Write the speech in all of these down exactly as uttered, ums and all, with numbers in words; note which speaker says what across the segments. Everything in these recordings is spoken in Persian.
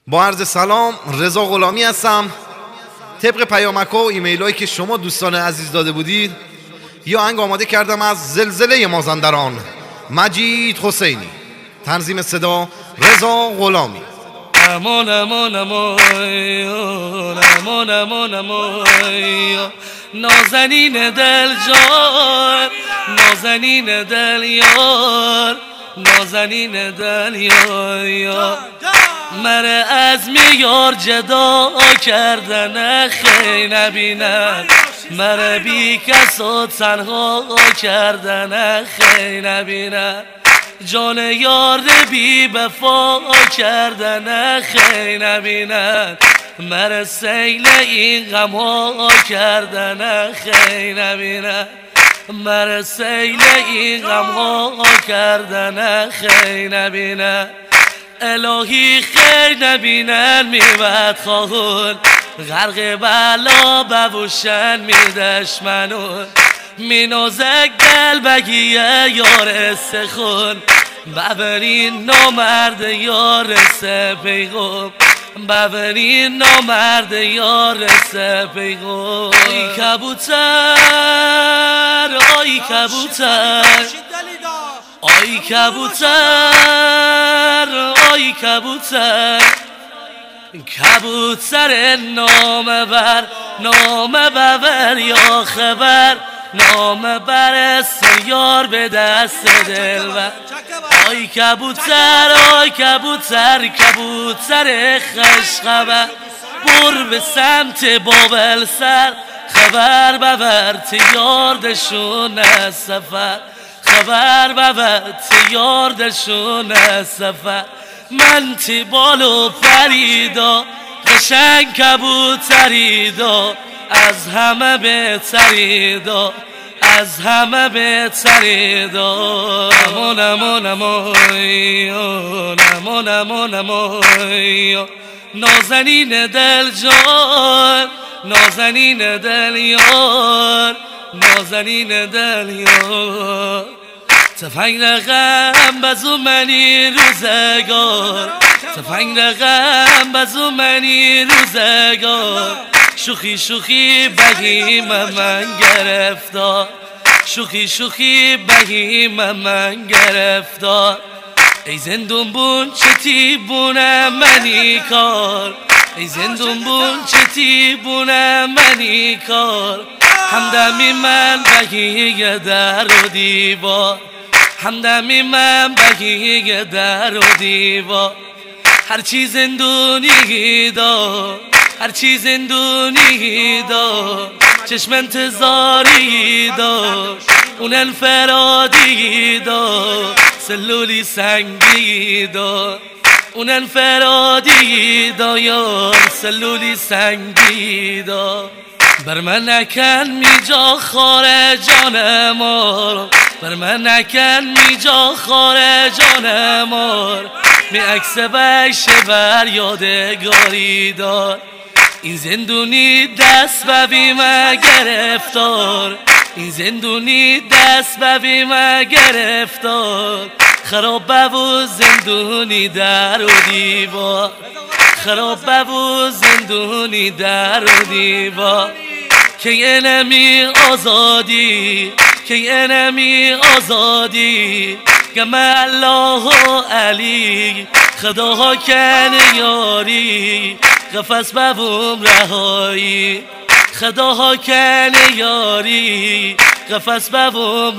Speaker 1: با عرض سلام، رضا غلامی هستم. طبق پیامک‌ها و ایمیل‌هایی که شما دوستان عزیز داده بودید یا آهنگ آماده کردم از زلزله مازندران، مجید حسینی. تنظیم صدا رضا غلامی.
Speaker 2: امان امان امان امان امان امان نازنین دل جان، نازنین دل یار، نازنین دل یار، مره از میار جدا کردن خی نبینن، مره بی کس و تنها کردن خی نبینن، جان یار بی بفا کردن خی نبینن، مره سیل این غم ها کردن خی نبینن، مره سیل این غم ها کردن خی نبینن. الهی خیر نبینن میبد خواهون، غرق بلا ببوشن می دشمنون، می نازک دل بگیه یار سخون، ببرین نامرد یار سپیغم، ببرین نامرد یار سپیغم. آی کبوتر آی کبوتر آی کبوتر آی کبوتر، کبوتر نام بر نام ببر یا خبر، نام بر یار به دست دلبر. آی کبوتر آی کبوتر کبوتر خوش خبر، بر به سمت بابل سر، خبر ببر تیار دشون از سفر، خبر ببر تیار دشون از سفر. من تی بالو پریدا قشنگ کبوتریدا، از همه بهتریدا، از همه بهتریدا. امان امان امان امان امان امان نازنین دل جان، نازنین دل یار، نازنین دل یار. تفنگ رقم بزو منی روزگار، تفنگ رقم بزو منی روزگار، شوخی شوخی بهیم من گرفتار، شوخی شوخی بهیم من گرفتار. ای زندون بون چتی بونه منی کار، ای زندون بون چتی بونه منی کار. همدمی من بهی در و دیوار، همدمی من بهی در و دیوار. هر چیز زندونی دار، هر چیز زندونی دار، چشم انتظاری دار، اون انفرادی دار، سلولی سنگی دار، اون انفرادی دار، یار سلولی سنگی دار. بر من نکن می جا خاره جان مار، بر من نکن می جا خاره جان مار، می عکس بشه بر یادگاری دار. این زندونی دست ببی ما گرفتار، این زندونی دست ببی ما گرفتار. خراب ببو زندونی در و دیوار، خراب ببو زندونی در و دیوار. که نمی آزادی، که نمی آزادی، گم الله و علی خداها کن یاری، قفص ببوم رهایی، خداها کن یاری، قفص ببوم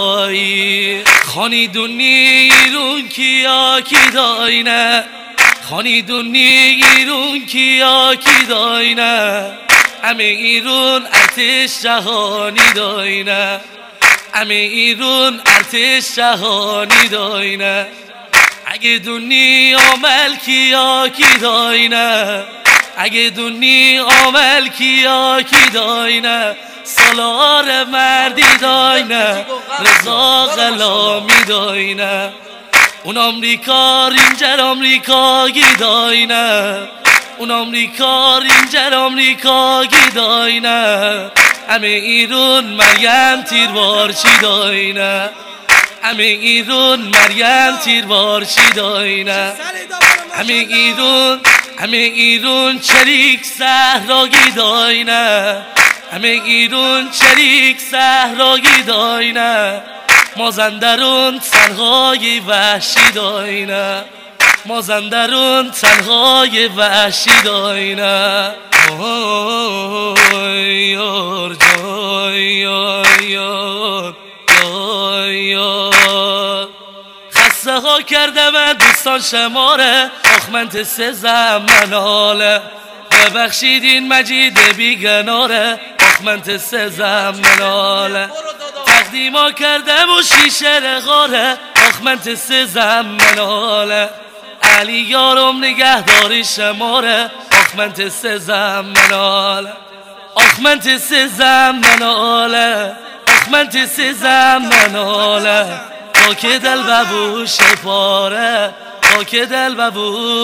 Speaker 2: رهایی. خانی دونی رون کیا کی داینه، خانی دونی رون کیا کی داینه، همه ایرون ارتش جهانی داینه، همه ایرون ارتش جهانی داینه. اگه دونی عمل کیا کی داینه، اگه دونی عمل کیا کی داینه، سالار مردی داینه، رضا غلامی داینه. اون آمریکا رینجر آمریکایی داینه، اون آمریکا رینجر آمریکایی داینه. همه ایرون مریم تیروار چی داینه، همه ایرون مریم تیروار چی داینه، همه ایرون همه ایرون چریک صحراگی داینه همه ایرون چریک صحراگی داینه مازندرون تنهای وحشی داینه مازندرون تنهای وحشی داینه آی یار جای یار یار یار یار خسته ها کرده من دوستان شماره آخمنت سه زمناله ببخشید این مجید بیگناره آخمنت سه زمناله تقدیما کرده و شیشه رغاره آخمنت سه زمناله علی یارم نگهداری شماره آخمنت سه زمناله آخمنت سه زمناله آخمنت سه زمناله تا که دل ببو شپاره تا که دل ببو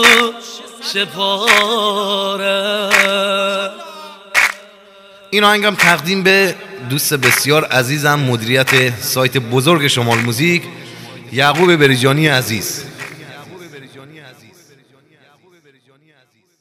Speaker 2: شپاره.
Speaker 1: این آهنگم تقدیم به دوست بسیار عزیزم مدیریت سایت بزرگ شمال موزیک یعقوب بریجانی عزیز.